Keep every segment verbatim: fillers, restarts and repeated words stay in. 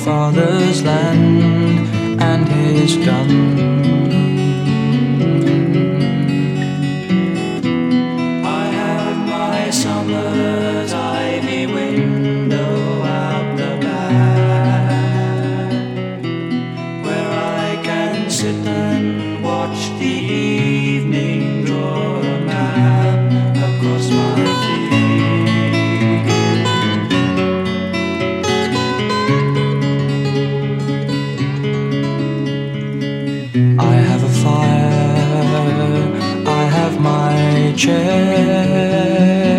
father's land and his gun. I have my summer's ivy window out the back, where I can sit and watch the evening draw a map across my field. I have a fire, I have my chair,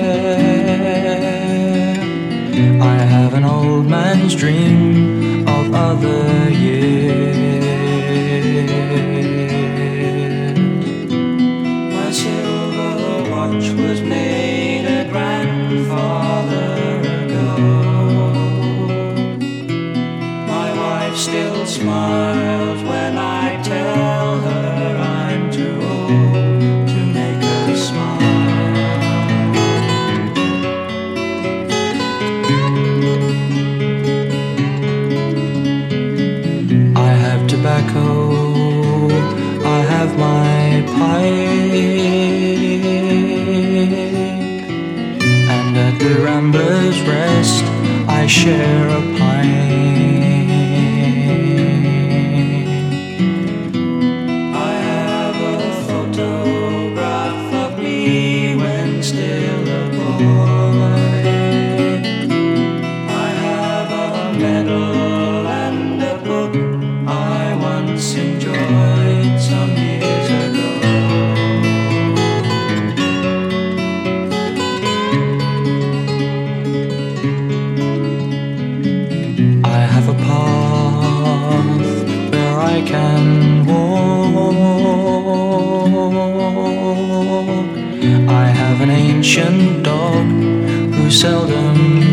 I have an old man's dream of other years. My silver watch was made a grandfather ago. My wife still smiles when I tell her I'm too old to make her smile. I have tobacco, I have my pipe, and at the Rambler's Rest I share a pint. I have a photograph of me when still a boy. I have a medal and a book I once enjoyed some years ago. I have a path where I can walk. I have an ancient dog who seldom